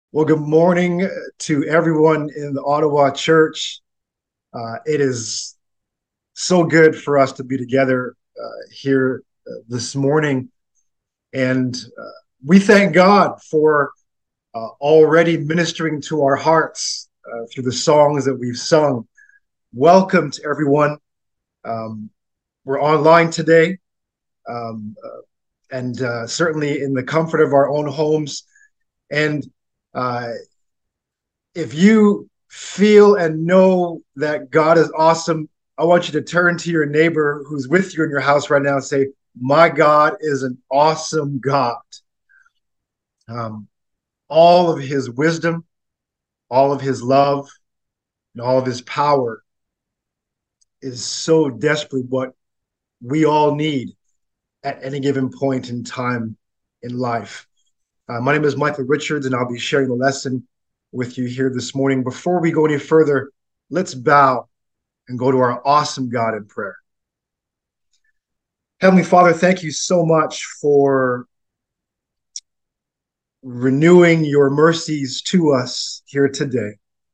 Well, good morning to everyone in the Ottawa church. It is so good for us to be together here this morning. And we thank God for already ministering to our hearts through the songs that we've sung. Welcome to everyone. Um, we're online today and certainly in the comfort of our own homes. And uh, if you feel and know that God is awesome, I want you to turn to your neighbor who's with you in your house right now and say, my God is an awesome God. Um, all of his wisdom, all of his love, and all of his power is so desperately what we all need at any given point in time in life. My name is Michael Richards, and I'll be sharing the lesson with you here this morning. Before we go any further, let's bow and go to our awesome God in prayer. Heavenly Father, thank you so much for renewing your mercies to us here today.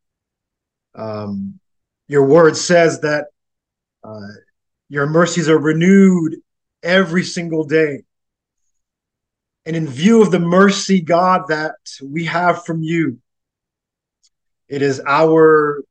Um, your word says that uh, your mercies are renewed every single day. And in view of the mercy, God, that we have from you, it is our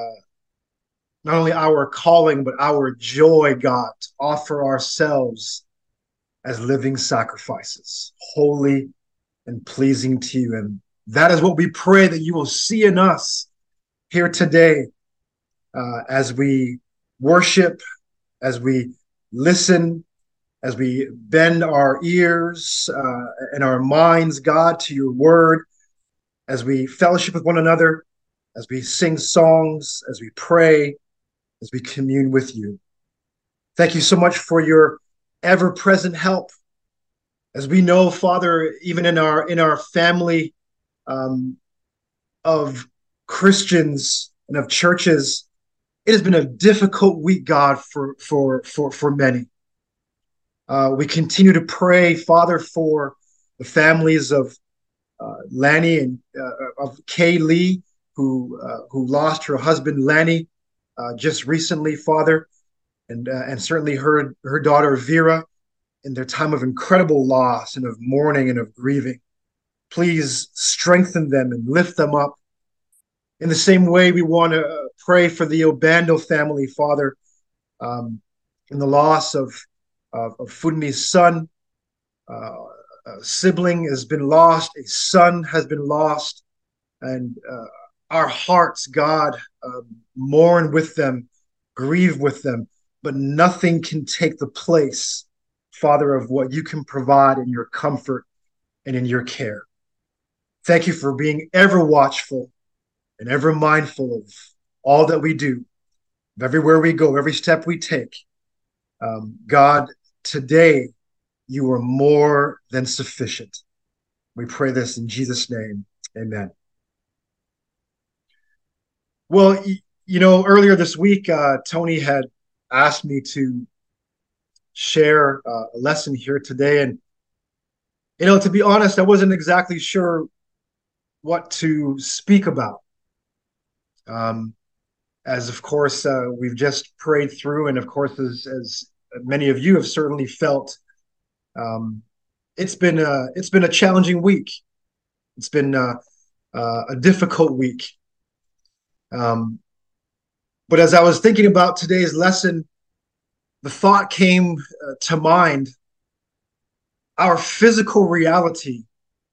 not only our calling, but our joy, God, to offer ourselves as living sacrifices, holy and pleasing to you. And that is what we pray that you will see in us here today as we worship, as we listen, as we bend our ears and our minds, God, to your word, as we fellowship with one another, as we sing songs, as we pray, as we commune with you. Thank you so much for your ever-present help. As we know, Father, even in our family, um, of Christians and of churches, it has been a difficult week, God, for many. We continue to pray, Father, for the families of Lanny and of Kay Lee, who lost her husband Lanny just recently, Father, and certainly her daughter Vera in their time of incredible loss and of mourning and of grieving. Please strengthen them and lift them up. In the same way, we want to pray for the Obando family, Father, in the loss of Funmi's son. A sibling has been lost, a son has been lost, and our hearts, God, mourn with them, grieve with them, but nothing can take the place, Father, of what you can provide in your comfort and in your care. Thank you for being ever watchful and ever mindful of all that we do, of everywhere we go, every step we take. God, today you are more than sufficient. We pray this in Jesus' name. Amen. Well, earlier this week, Tony had asked me to share a lesson here today. And, to be honest, I wasn't exactly sure what to speak about. Um, as of course we've just prayed through, and of course as many of you have certainly felt, um, it's been a challenging week. It's been a difficult week. Um, but as I was thinking about today's lesson, the thought came to mind: our physical reality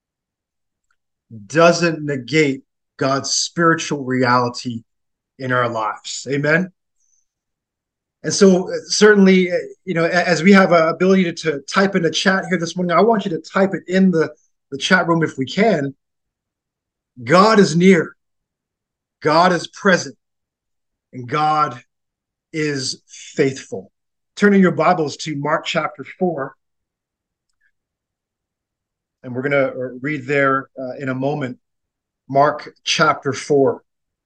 doesn't negate God's spiritual reality in our lives. Amen. And so, certainly, as we have an ability to type in the chat here this morning, I want you to type it in the chat room if we can. God is near, God is present, and God is faithful. Turning your Bibles to Mark chapter 4, and we're going to read there in a moment. Mark chapter 4.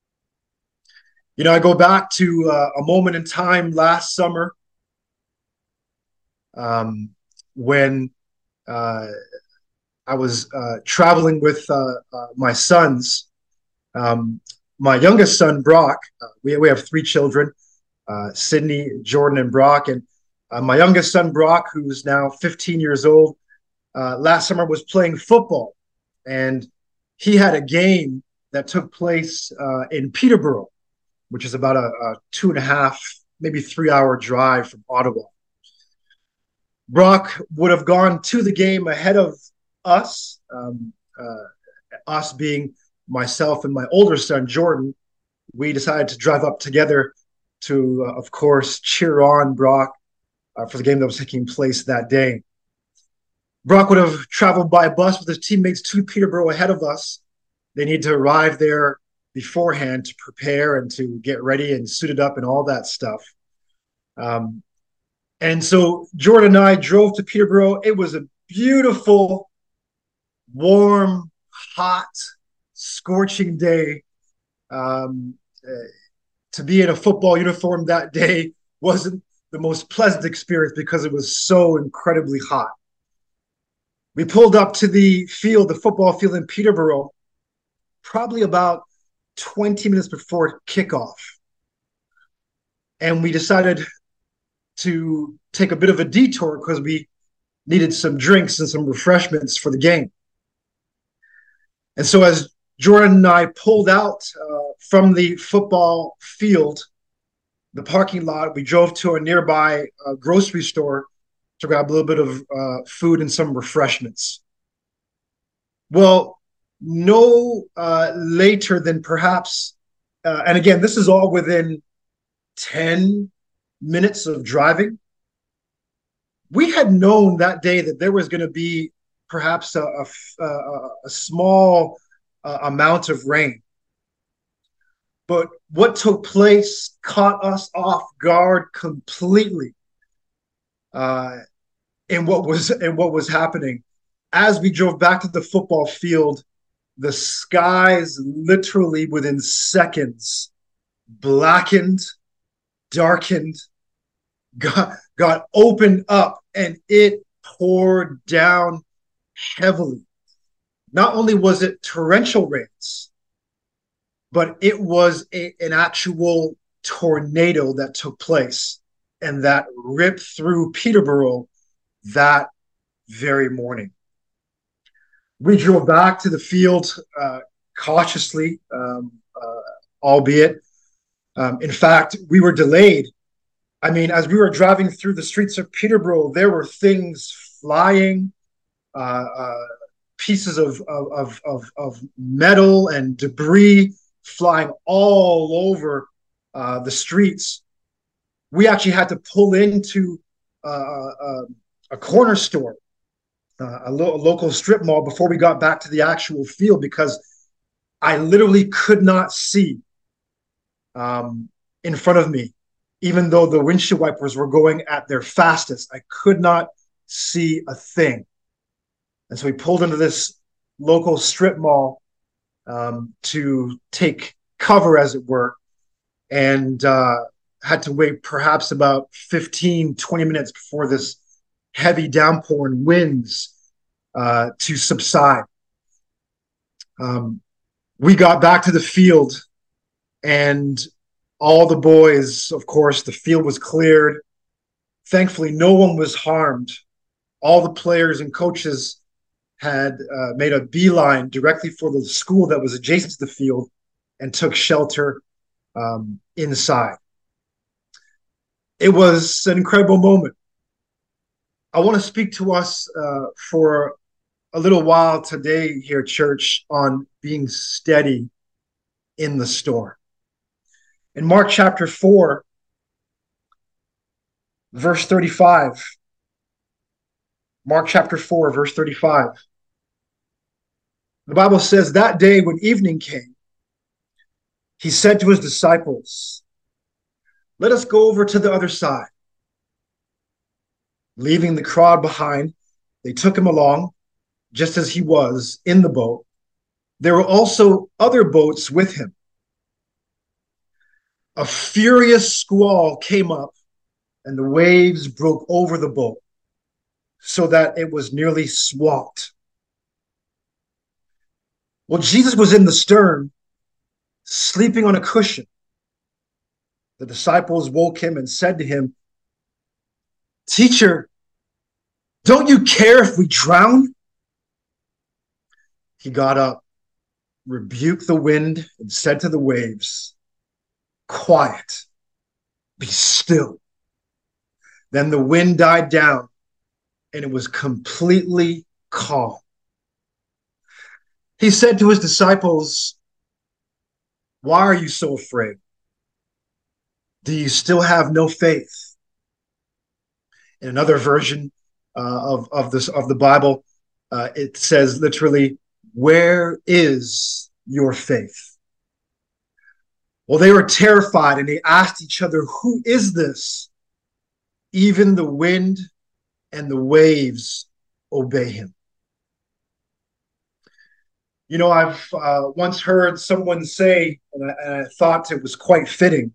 I go back to a moment in time last summer, when uh, I was traveling with my sons. Um, my youngest son, Brock, we have three children, Sydney, Jordan, and Brock. And my youngest son, Brock, who's now 15 years old, last summer was playing football. And he had a game that took place in Peterborough, which is about a 2.5, maybe 3 hour drive from Ottawa. Brock would have gone to the game ahead of us, us being myself and my older son, Jordan. We decided to drive up together to, of course, cheer on Brock for the game that was taking place that day. Brock would have traveled by bus with his teammates to Peterborough ahead of us. They need to arrive there beforehand to prepare and to get ready and suited up and all that stuff. And so Jordan and I drove to Peterborough. It was a beautiful, warm, hot, scorching day. To be in a football uniform that day wasn't the most pleasant experience because it was so incredibly hot. We pulled up to the field, the football field in Peterborough, probably about 20 minutes before kickoff. And we decided to take a bit of a detour because we needed some drinks and some refreshments for the game. And so as Jordan and I pulled out from the football field, the parking lot, we drove to a nearby grocery store to grab a little bit of food and some refreshments. Well, no later than perhaps, and again, this is all within 10 minutes of driving. We had known that day that there was going to be perhaps a small amount of rain. But what took place caught us off guard completely in what was happening. As we drove back to the football field, the skies literally within seconds blackened, darkened, got opened up, and it poured down heavily. Not only was it torrential rains, but it was an actual tornado that took place and that ripped through Peterborough that very morning. We drove back to the field cautiously, albeit. In fact, we were delayed. I mean, as we were driving through the streets of Peterborough, there were things flying, pieces of metal and debris flying all over the streets. We actually had to pull into a corner store, a local strip mall, before we got back to the actual field because I literally could not see in front of me. Even though the windshield wipers were going at their fastest, I could not see a thing. And so we pulled into this local strip mall to take cover, as it were, and had to wait perhaps about 15, 20 minutes before this heavy downpour and winds to subside. We got back to the field, and all the boys, of course, the field was cleared. Thankfully, no one was harmed. All the players and coaches had made a beeline directly for the school that was adjacent to the field and took shelter inside. It was an incredible moment. I want to speak to us for a little while today here at church on being steady in the storm. In Mark chapter 4, verse 35, Mark chapter 4, verse 35, the Bible says, that day when evening came, he said to his disciples, let us go over to the other side. Leaving the crowd behind, they took him along, just as he was in the boat. There were also other boats with him. A furious squall came up, and the waves broke over the boat so that it was nearly swamped. Well, Jesus was in the stern, sleeping on a cushion. The disciples woke him and said to him, "Teacher, don't you care if we drown?" He got up, rebuked the wind, and said to the waves, "Quiet, be still." Then the wind died down, and it was completely calm. He said to his disciples, "Why are you so afraid? Do you still have no faith?" In another version of the Bible, it says literally, "Where is your faith?" Well, they were terrified and they asked each other, "Who is this? Even the wind and the waves obey him." You know, I've once heard someone say, and I thought it was quite fitting,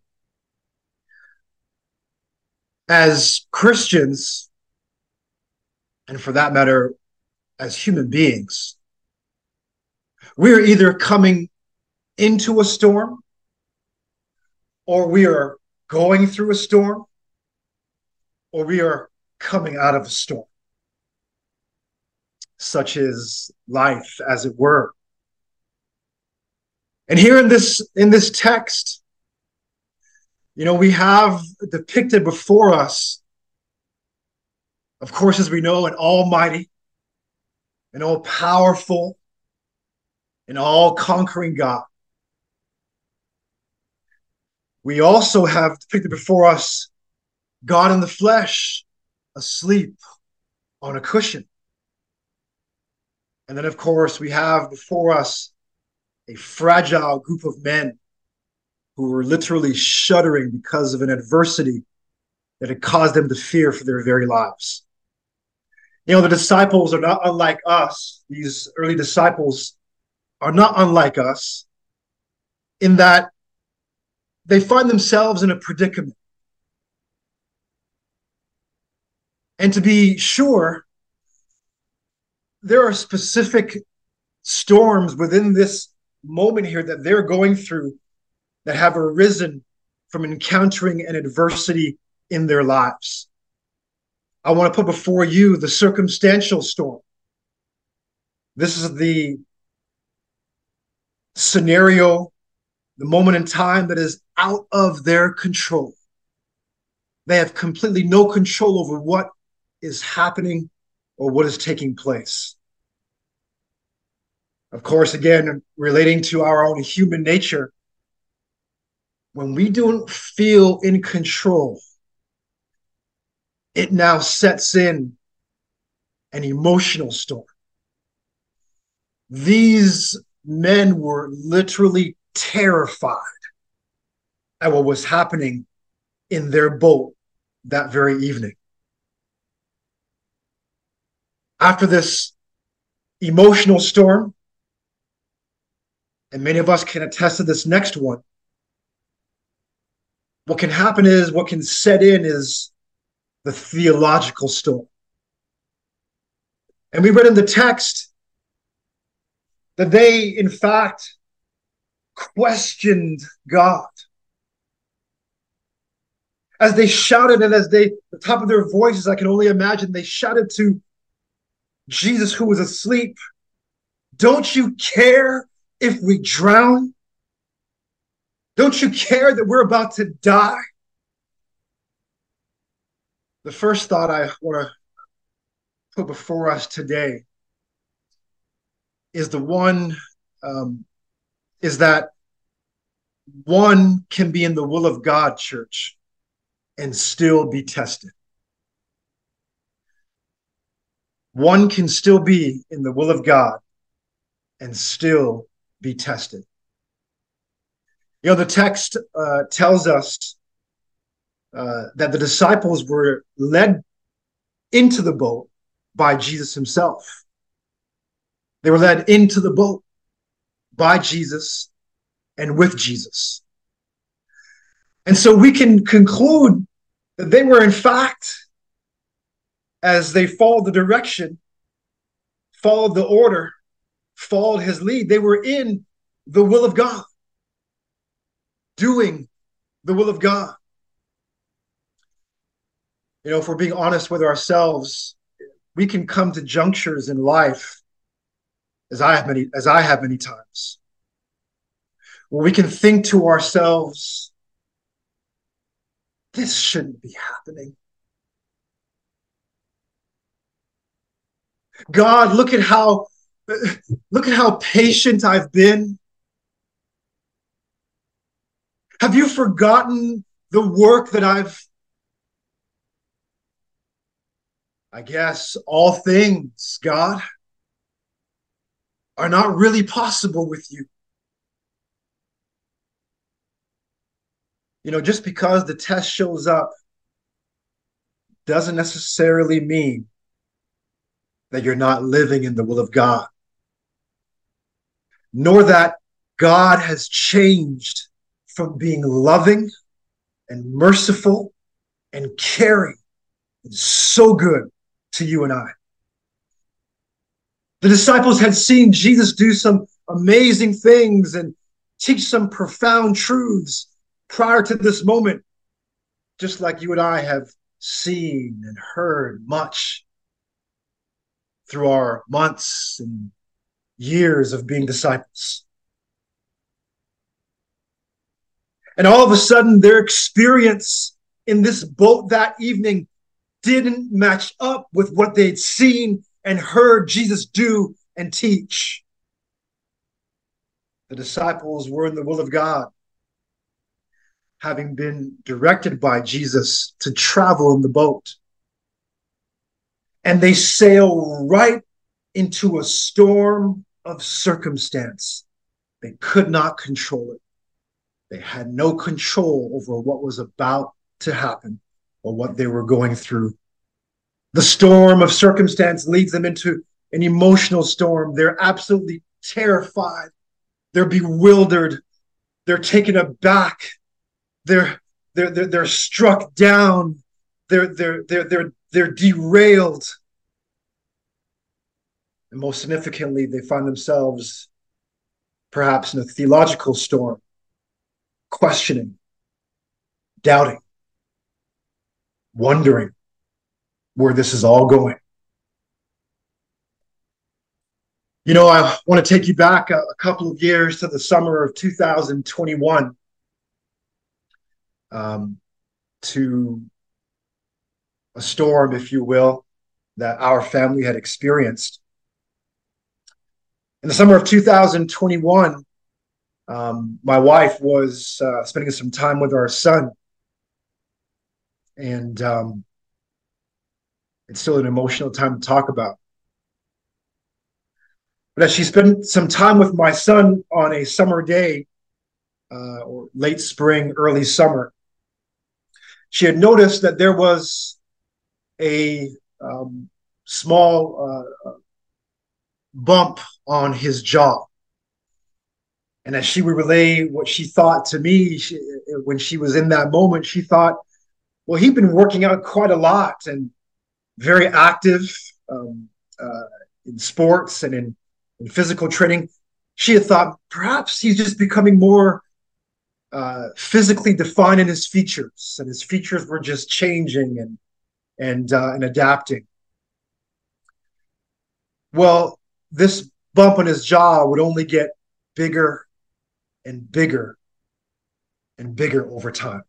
as Christians, and for that matter, as human beings, we're either coming into a storm or we are going through a storm or we are coming out of a storm. Such is life, as it were. And here in this text, you know, we have depicted before us, of course, as we know, an almighty, an all-powerful, an all-conquering God. We also have depicted before us God in the flesh, asleep on a cushion. And then, of course, we have before us a fragile group of men who were literally shuddering because of an adversity that had caused them to fear for their very lives. You know, the disciples are not unlike us. These early disciples are not unlike us in that they find themselves in a predicament. And to be sure, there are specific storms within this moment here that they're going through that have arisen from encountering an adversity in their lives. I want to put before you the circumstantial storm. This is the scenario, the moment in time that is out of their control. They have completely no control over what is happening or what is taking place. Of course, again, relating to our own human nature, when we don't feel in control, it now sets in an emotional storm. These men were literally terrified at what was happening in their boat that very evening. After this emotional storm, and many of us can attest to this next one, what can happen is, what can set in is the theological storm. And we read in the text that they, in fact, questioned God. As they shouted and as they, the top of their voices, I can only imagine, they shouted to Jesus, who was asleep, "Don't you care if we drown? Don't you care that we're about to die?" The first thought I want to put before us today is the one, is that one can be in the will of God, church, and still be tested. One can still be in the will of God and still be tested. You know, the text tells us that the disciples were led into the boat by Jesus himself. They were led into the boat by Jesus and with Jesus. And so we can conclude that they were, in fact, as they followed the direction, followed the order, followed his lead. They were in the will of God, doing the will of God. If we're being honest with ourselves, we can come to junctures in life, as I have many times, where we can think to ourselves, this shouldn't be happening. God, look at how patient I've been. Have you forgotten the work that I guess all things, God, are not really possible with you. Just because the test shows up doesn't necessarily mean that you're not living in the will of God, nor that God has changed from being loving and merciful and caring and so good to you and I. The disciples had seen Jesus do some amazing things and teach some profound truths prior to this moment, just like you and I have seen and heard much through our months and years of being disciples. And all of a sudden, their experience in this boat that evening didn't match up with what they'd seen and heard Jesus do and teach. The disciples were in the will of God, having been directed by Jesus to travel in the boat. And they sail right into a storm of circumstance. They could not control it. They had no control over what was about to happen or what they were going through. The storm of circumstance leads them into an emotional storm. They're absolutely terrified. They're bewildered. They're taken aback. They're struck down. They're derailed. And most significantly, they find themselves perhaps in a theological storm, questioning, doubting, wondering where this is all going. I want to take you back a couple of years to the summer of 2021, to a storm, if you will, that our family had experienced. In the summer of 2021, my wife was spending some time with our son, and it's still an emotional time to talk about. But as she spent some time with my son on a summer day, or late spring, early summer, she had noticed that there was a small bump on his jaw. And as she would relay what she thought to me, when she was in that moment, she thought, well, he'd been working out quite a lot and very active in sports and in physical training. She had thought perhaps he's just becoming more physically defined in his features, and his features were just changing and adapting. Well, this bump on his jaw would only get bigger and bigger and bigger over time.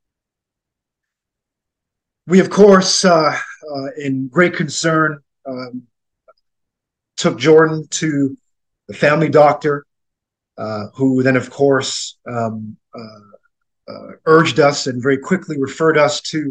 We, of course, in great concern, took Jordan to the family doctor, who then, of course, urged us and very quickly referred us to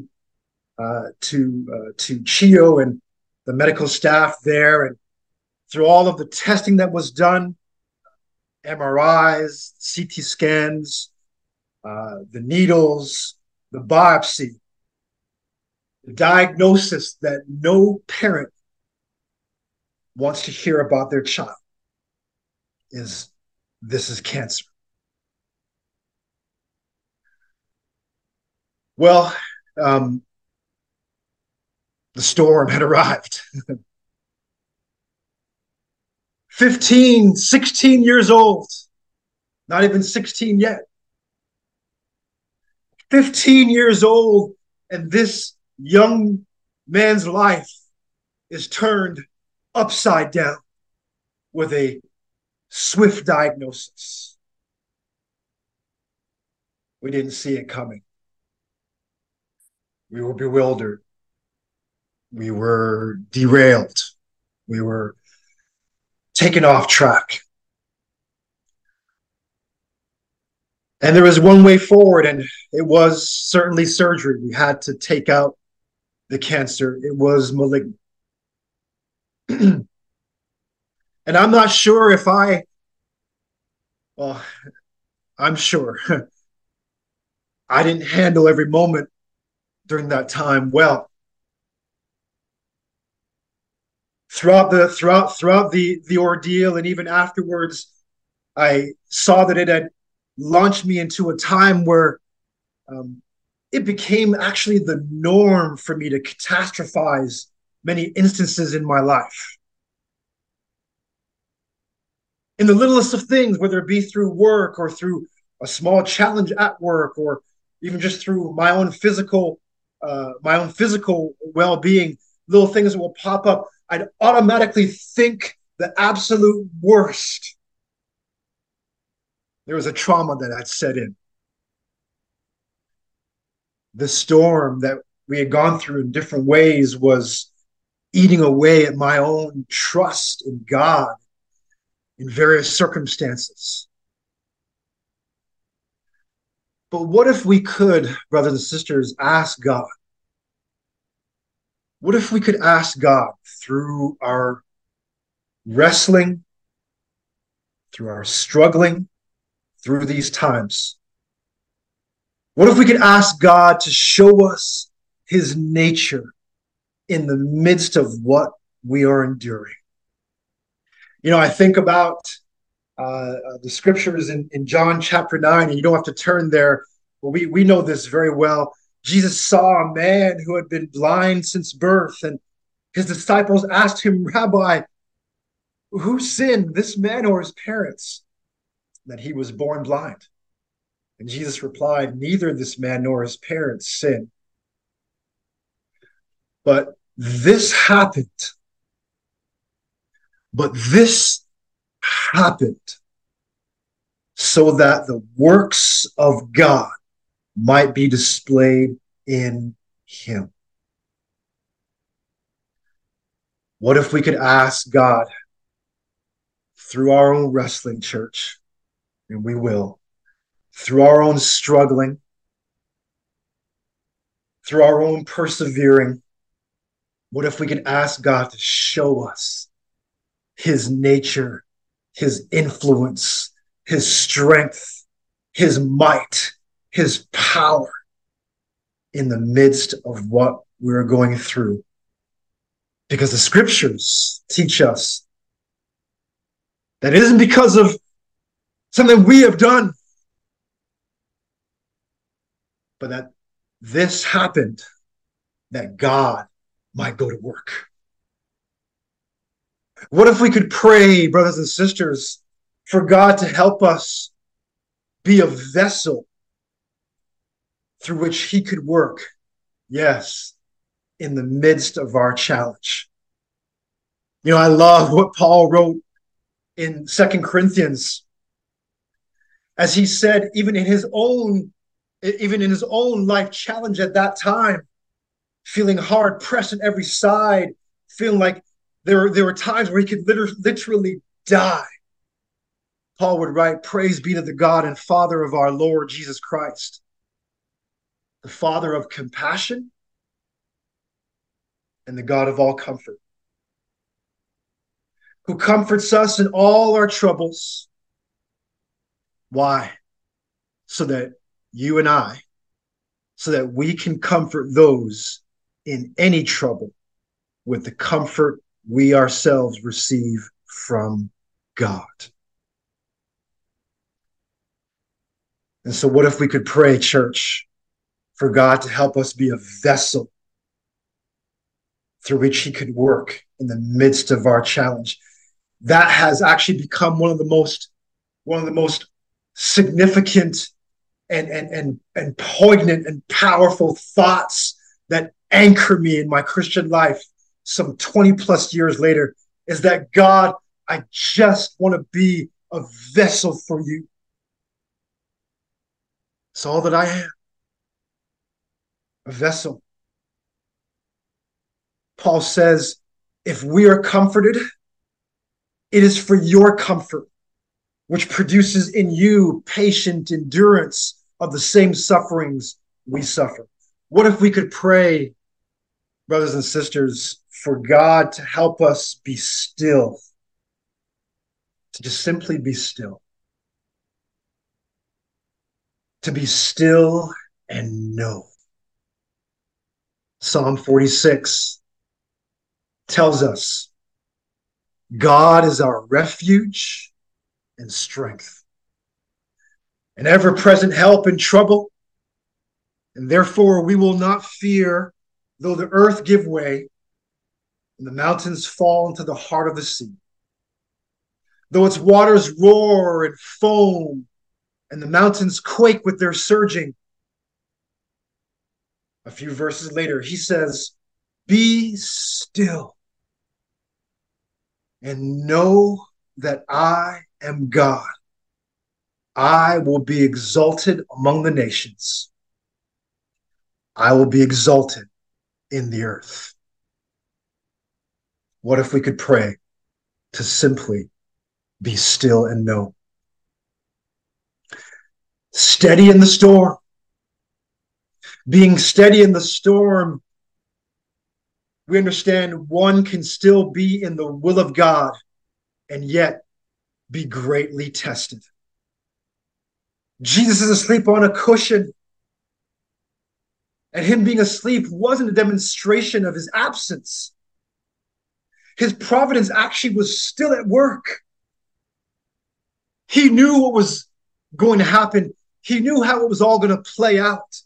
CHEO and the medical staff there. And through all of the testing that was done, MRIs, CT scans, the needles, the biopsy, the diagnosis that no parent wants to hear about their child is, this is cancer. Well, the storm had arrived. 15, 16 years old, not even 16 yet. 15 years old, and this young man's life is turned upside down with a swift diagnosis. We didn't see it coming. We were bewildered. We were derailed. We were taken off track. And there was one way forward, and it was certainly surgery. We had to take out the cancer. It was malignant. And I'm not sure if well, I'm sure I didn't handle every moment during that time well. Throughout the ordeal, and even afterwards, I saw that it had launched me into a time where it became actually the norm for me to catastrophize many instances in my life. In the littlest of things, whether it be through work or through a small challenge at work, or even just through my own physical well-being, little things that will pop up, I'd automatically think the absolute worst. There was a trauma that had set in. The storm that we had gone through in different ways was eating away at my own trust in God in various circumstances. But what if we could, brothers and sisters, ask God? What if we could ask God through our wrestling, through our struggling, through these times? What if we could ask God to show us his nature in the midst of what we are enduring? You know, I think about the scriptures in John chapter 9, and you don't have to turn there, but we know this very well. Jesus saw a man who had been blind since birth, and his disciples asked him, Rabbi, who sinned, this man or his parents, that he was born blind? And Jesus replied, neither this man nor his parents sinned. But this happened. But this happened so that the works of God might be displayed in him. What if we could ask God through our own wrestling, church, and we will, through our own struggling, through our own persevering, what if we could ask God to show us his nature, his influence, his strength, his might, his power in the midst of what we're going through? Because the scriptures teach us that it isn't because of something we have done, but that this happened that God might go to work. What if we could pray, brothers and sisters, for God to help us be a vessel through which he could work, yes, in the midst of our challenge? You know, I love what Paul wrote in 2 Corinthians, as he said, even in his own life challenge at that time, feeling hard pressed on every side, feeling like there were times where he could literally die. Paul would write, praise be to the God and Father of our Lord Jesus Christ, the Father of compassion and the God of all comfort, who comforts us in all our troubles. Why? So that you and I, so that we can comfort those in any trouble with the comfort we ourselves receive from God. And so what if we could pray, church, for God to help us be a vessel through which he could work in the midst of our challenge? that has actually become one of the most significant and poignant and powerful thoughts that anchor me in my Christian life some 20 plus years later is that God, I just want to be a vessel for you. It's all that I am, a vessel. Paul says, if we are comforted, it is for your comfort, which produces in you patient endurance of the same sufferings we suffer. What if we could pray, brothers and sisters, for God to help us be still, to just simply be still, to be still and know. Psalm 46 tells us God is our refuge and strength, an ever-present help in trouble, and therefore we will not fear though the earth give way and the mountains fall into the heart of the sea, though its waters roar and foam and the mountains quake with their surging. A few verses later, he says, be still and know that I am God. I will be exalted among the nations. I will be exalted in the earth. What if we could pray to simply be still and know? Steady in the storm. Being steady in the storm, we understand one can still be in the will of God and yet be greatly tested. Jesus is asleep on a cushion, and him being asleep wasn't a demonstration of his absence. His providence actually was still at work. He knew what was going to happen. He knew how it was all going to play out.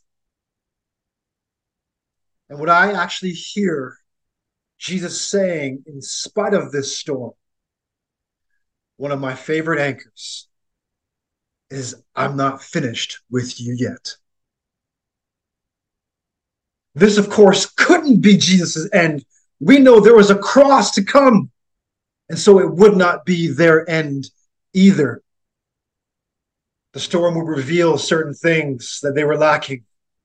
And what I actually hear Jesus saying, in spite of this storm, one of my favorite anchors is, I'm not finished with you yet. This, of course, couldn't be Jesus' end. We know there was a cross to come, and so it would not be their end either. The storm would reveal certain things that they were lacking.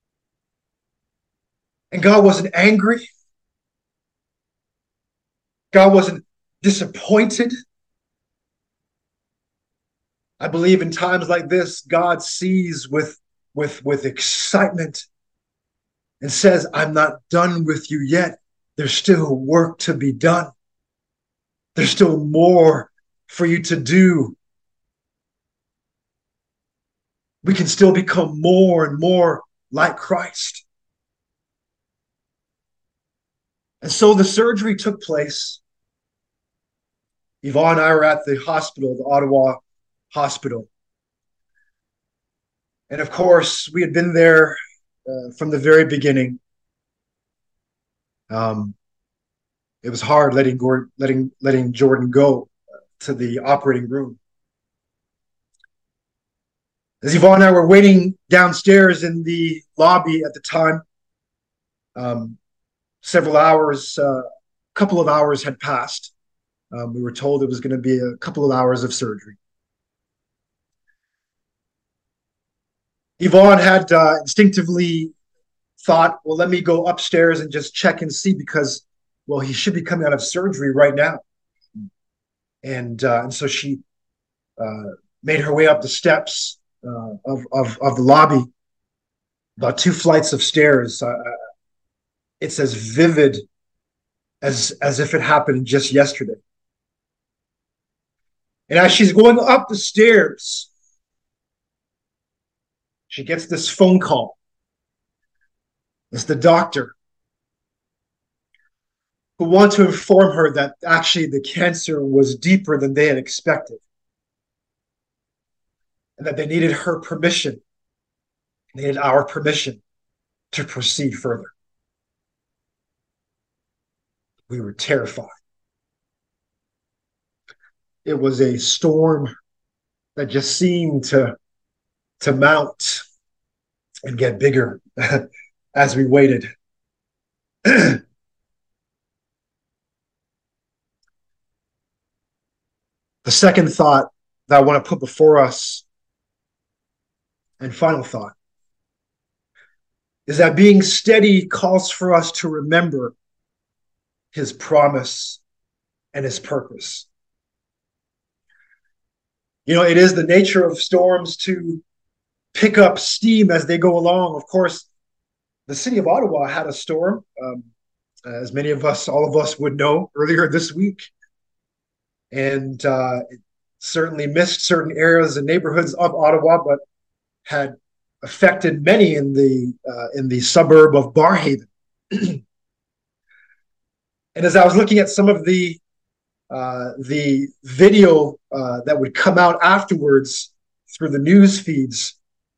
And God wasn't angry. God wasn't disappointed. I believe in times like this, God sees with excitement and says, I'm not done with you yet. There's still work to be done. There's still more for you to do. We can still become more and more like Christ. And so the surgery took place. Yvonne and I were at the hospital, the Ottawa hospital. And of course, we had been there from the very beginning. It was hard letting Jordan go to the operating room. As Yvonne and I were waiting downstairs in the lobby at the time, couple of hours had passed. We were told it was going to be a couple of hours of surgery. Yvonne had instinctively thought, well, let me go upstairs and just check and see because, well, he should be coming out of surgery right now. And so she made her way up the steps of the lobby, about 2 flights of stairs. It's as vivid as if it happened just yesterday. And as she's going up the stairs, she gets this phone call. It's the doctor who wanted to inform her that actually the cancer was deeper than they had expected, and that they needed her permission, they needed our permission to proceed further. We were terrified. It was a storm that just seemed to mount and get bigger as we waited. The second thought that I want to put before us, and final thought, is that being steady calls for us to remember his promise and his purpose. You know, it is the nature of storms to pick up steam as they go along. Of course, the city of Ottawa had a storm, as many of us, all of us would know, earlier this week. And it certainly missed certain areas and neighborhoods of Ottawa, but had affected many in the suburb of Barrhaven. And as I was looking at some of the video that would come out afterwards through the news feeds,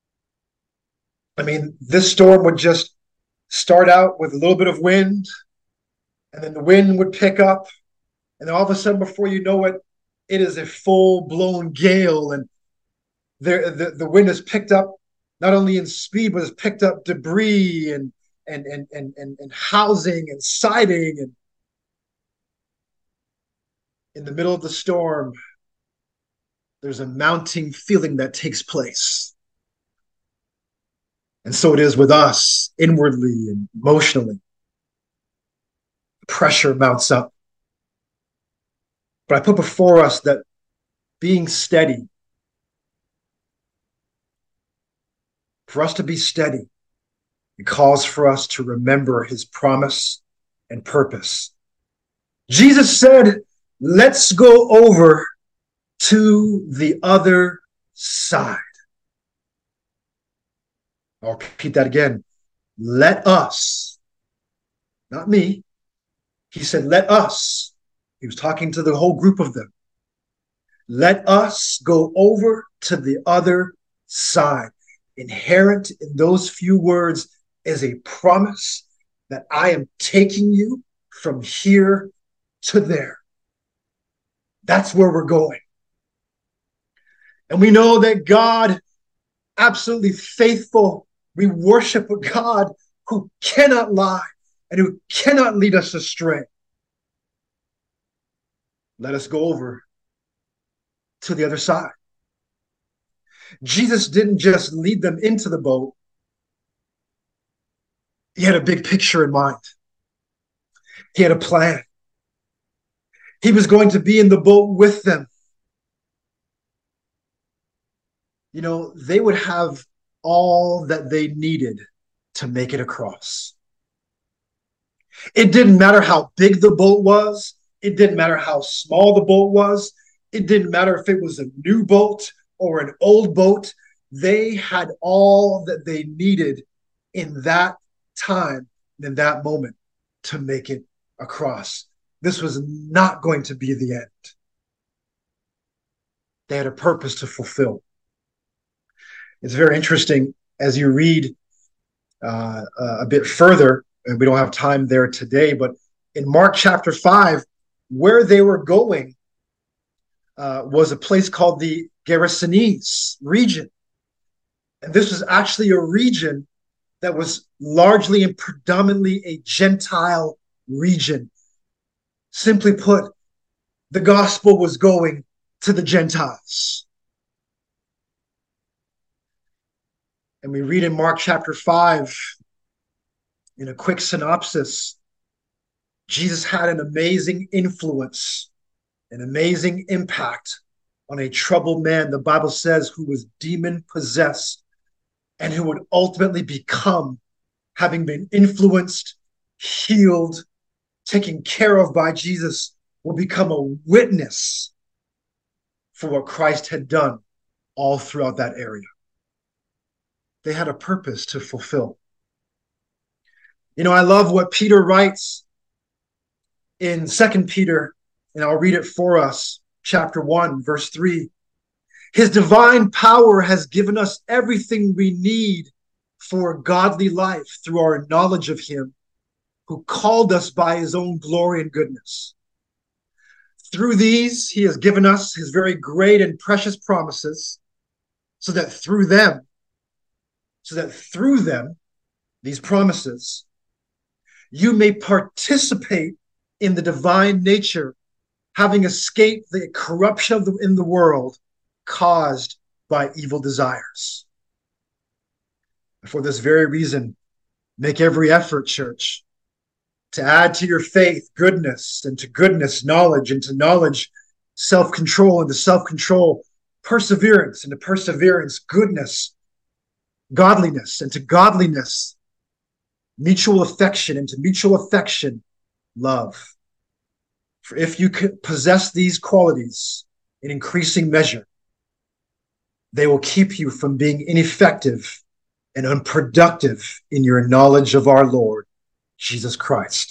I mean, this storm would just start out with a little bit of wind, and then the wind would pick up, and then all of a sudden, before you know it, it is a full-blown gale, and the wind has picked up not only in speed, but has picked up debris and housing and siding. And in the middle of the storm, there's a mounting feeling that takes place. And so it is with us inwardly and emotionally. Pressure mounts up. But I put before us that being steady, for us to be steady, it calls for us to remember his promise and purpose. Jesus said, let's go over to the other side. I'll repeat that again. Let us, not me. He said, let us. He was talking to the whole group of them. Let us go over to the other side. Inherent in those few words is a promise that I am taking you from here to there. That's where we're going. And we know that God, absolutely faithful, we worship a God who cannot lie and who cannot lead us astray. Let us go over to the other side. Jesus didn't just lead them into the boat. He had a big picture in mind. He had a plan. He was going to be in the boat with them. You know, they would have all that they needed to make it across. It didn't matter how big the boat was. It didn't matter how small the boat was. It didn't matter if it was a new boat or an old boat. They had all that they needed in that time, in that moment, to make it across. This was not going to be the end. They had a purpose to fulfill. It's very interesting as you read a bit further, and we don't have time there today, but in Mark chapter 5, where they were going was a place called the Gerasenes region. And this was actually a region that was largely and predominantly a Gentile region. Simply put, the gospel was going to the Gentiles. And we read in Mark chapter 5, in a quick synopsis, Jesus had an amazing influence, an amazing impact on a troubled man, the Bible says, who was demon-possessed and who would ultimately become, having been influenced, healed, taken care of by Jesus, will become a witness for what Christ had done all throughout that area. They had a purpose to fulfill. You know, I love what Peter writes in 2 Peter, and I'll read it for us, chapter 1, verse 3. His divine power has given us everything we need for a godly life through our knowledge of him, who called us by his own glory and goodness. Through these, he has given us his very great and precious promises, so that through them, these promises, you may participate in the divine nature, having escaped the corruption in the world caused by evil desires. For this very reason, make every effort, church, to add to your faith goodness, and to goodness knowledge, and to knowledge self-control, and to self-control perseverance, and to perseverance goodness, godliness, and to godliness mutual affection, and to mutual affection love. For if you possess these qualities in increasing measure, they will keep you from being ineffective and unproductive in your knowledge of our Lord Jesus Christ.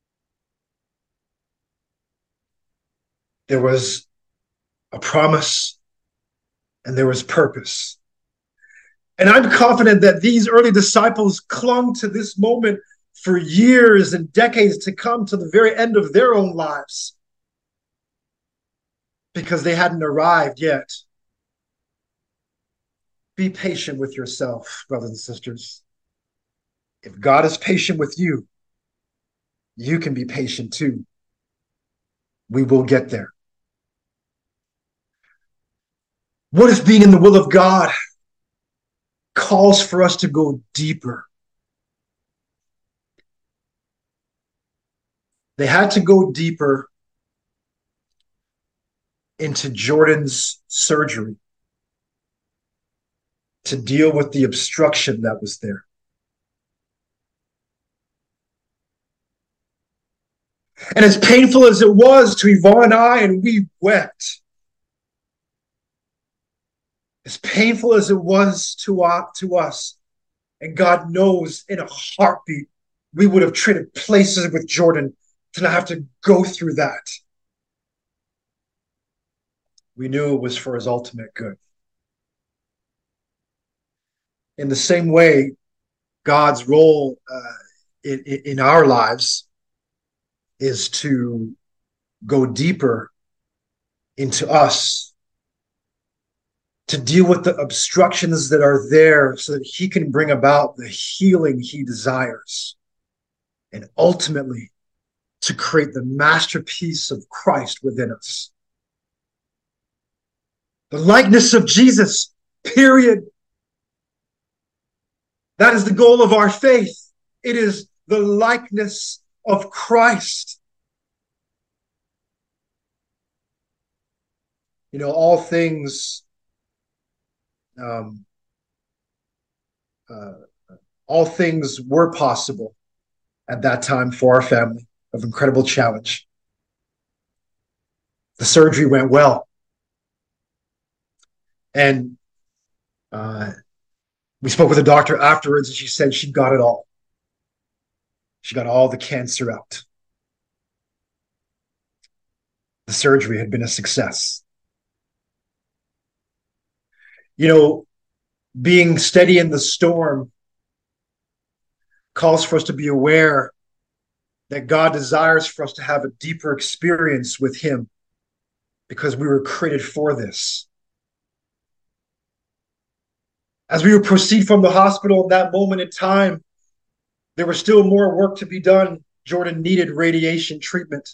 There was a promise and there was purpose. And I'm confident that these early disciples clung to this moment for years and decades to come, to the very end of their own lives, because they hadn't arrived yet. Be patient with yourself, brothers and sisters. If God is patient with you, you can be patient too. We will get there. What if being in the will of God calls for us to go deeper? They had to go deeper into Jordan's surgery to deal with the obstruction that was there. And as painful as it was to Yvonne and I, and we wept, as painful as it was to us, and God knows in a heartbeat, we would have traded places with Jordan to not have to go through that. We knew it was for his ultimate good. In the same way, God's role in our lives is to go deeper into us, to deal with the obstructions that are there so that he can bring about the healing he desires, and ultimately to create the masterpiece of Christ within us. The likeness of Jesus, period. That is the goal of our faith. It is the likeness of Christ. You know, all things were possible at that time for our family of incredible challenge. The surgery went well. And we spoke with the doctor afterwards, and she said she got it all. She got all the cancer out. The surgery had been a success. You know, being steady in the storm calls for us to be aware that God desires for us to have a deeper experience with him, because we were created for this. As we would proceed from the hospital in that moment in time, there was still more work to be done. Jordan needed radiation treatment.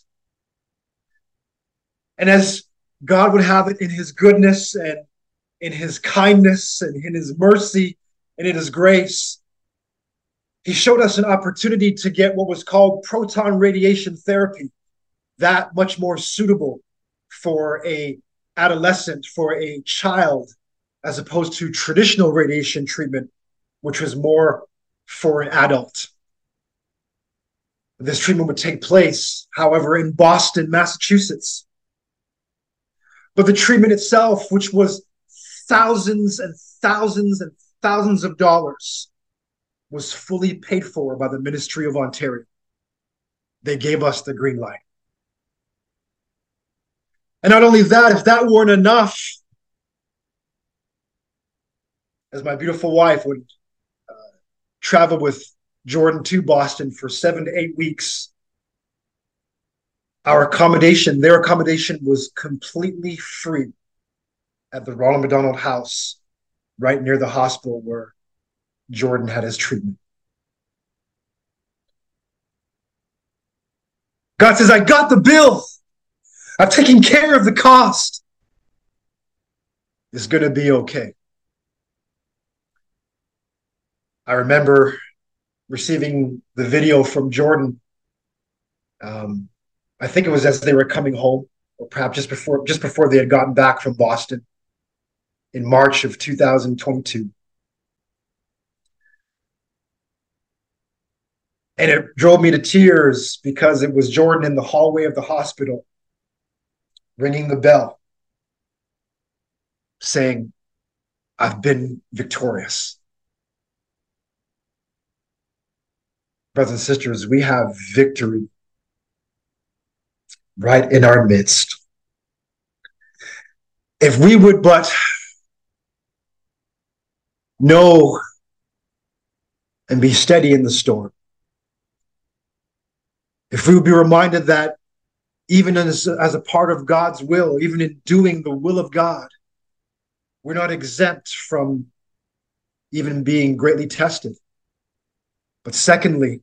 And as God would have it in his goodness and in his kindness and in his mercy and in his grace, he showed us an opportunity to get what was called proton radiation therapy, that much more suitable for an adolescent, for a child, as opposed to traditional radiation treatment, which was more for an adult. This treatment would take place, however, in Boston, Massachusetts. But the treatment itself, which was thousands and thousands and thousands of dollars, was fully paid for by the Ministry of Ontario. They gave us the green light. And not only that, if that weren't enough, as my beautiful wife would travel with Jordan to Boston for 7 to 8 weeks, Their accommodation was completely free at the Ronald McDonald House, right near the hospital where Jordan had his treatment. God says, I got the bill. I've taken care of the cost. It's going to be okay. I remember receiving the video from Jordan. I think it was as they were coming home, or perhaps just before they had gotten back from Boston in March of 2022. And it drove me to tears because it was Jordan in the hallway of the hospital ringing the bell saying, I've been victorious. Brothers and sisters, we have victory right in our midst. If we would but know and be steady in the storm, if we would be reminded that even as a part of God's will, even in doing the will of God, we're not exempt from even being greatly tested. But secondly,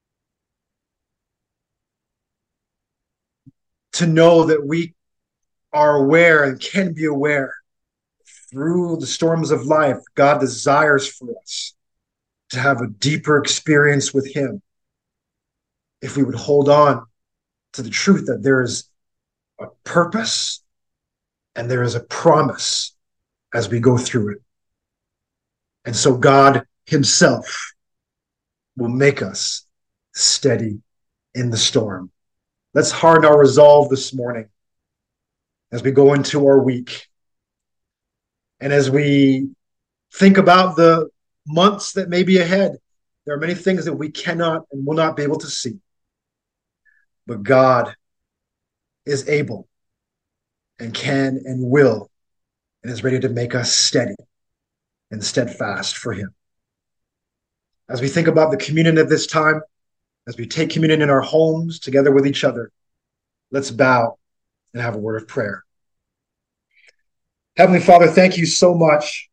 to know that we are aware and can be aware through the storms of life, God desires for us to have a deeper experience with Him if we would hold on to the truth that there is a purpose and there is a promise as we go through it. And so God Himself will make us steady in the storm. Let's harden our resolve this morning as we go into our week. And as we think about the months that may be ahead, there are many things that we cannot and will not be able to see. But God is able and can and will and is ready to make us steady and steadfast for Him. As we think about the communion at this time, as we take communion in our homes together with each other, let's bow and have a word of prayer. Heavenly Father, thank you so much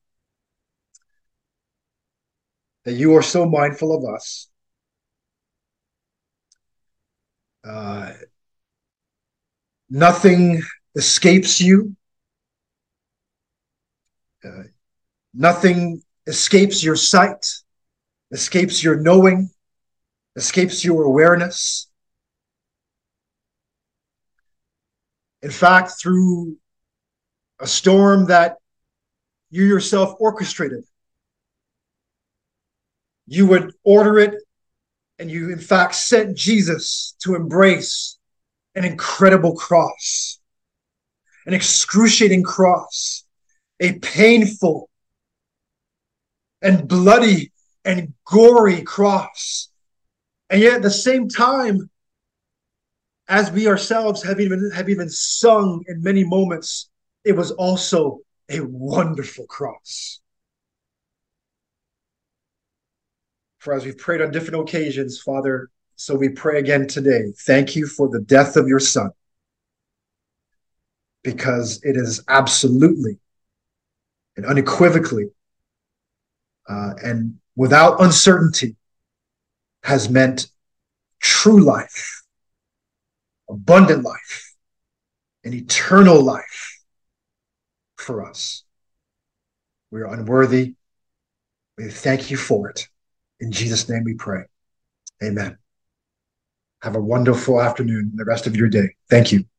that you are so mindful of us. Nothing escapes you. Nothing escapes your sight, escapes your knowing, escapes your awareness. In fact, through a storm that you yourself orchestrated, you would order it, and you in fact sent Jesus to embrace an incredible cross, an excruciating cross, a painful and bloody and gory cross. And yet at the same time, as we ourselves have even sung in many moments, it was also a wonderful cross. For as we've prayed on different occasions, Father, so we pray again today. Thank you for the death of your Son, because it is absolutely and unequivocally and without uncertainty has meant true life, abundant life, and eternal life for us. We are unworthy. We thank you for it. In Jesus' name we pray. Amen. Have a wonderful afternoon and the rest of your day. Thank you.